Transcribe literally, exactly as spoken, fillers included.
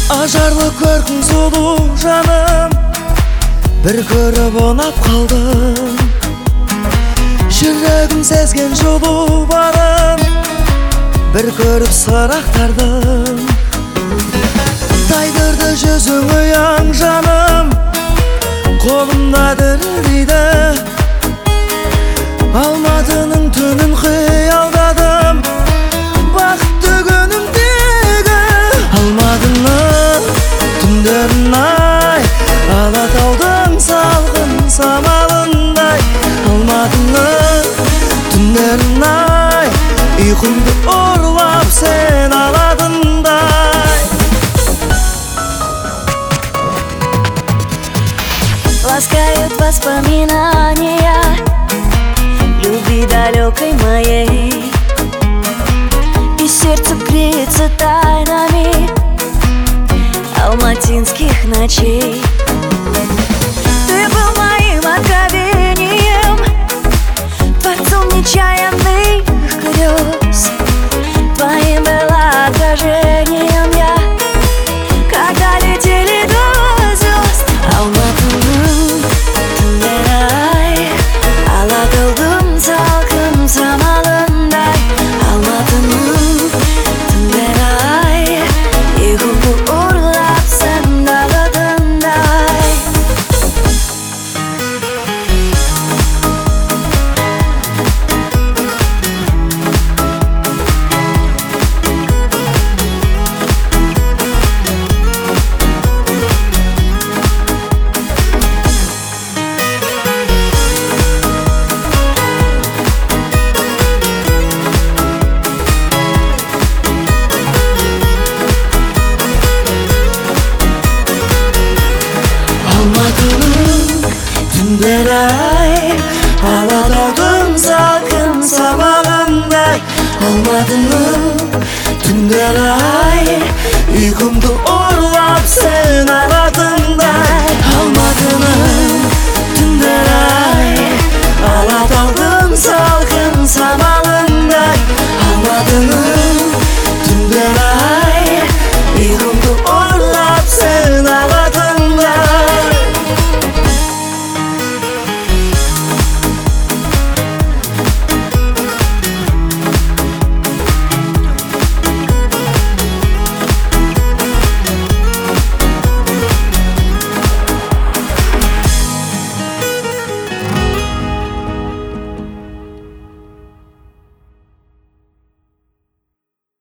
Ажарлы көркің сұлу жаным, бір көріп ұнап қалдым. Жүрегім сезген жылу барым, бір көріп сырақтардым. Тайдырды жүзің ұяң жаным, қолымда дірілдейді. Алматының түнін қиялдадым, бақытты күнімдегі. Алматының түндерін ай, Алатаудың салқын самалындай. Алматының түндерін ай, ұйқымды ұрлап сен аладыңдай. Ласкают воспоминания любви далекой моей, и сердце греется тайнами алматинских ночей. Ты был моим откровением, творцом нечаянных грез. Твоим было отражением я, когда летели до звезд. Алматының түндері ай, Алатаудың салқын самалындай. Алматының түндері ай, ұйқымды ұрлап сен даладыңдай. Алматының түндері ай, Алатаудың салқын самалындай. Алматының түндері ай, ұйқымды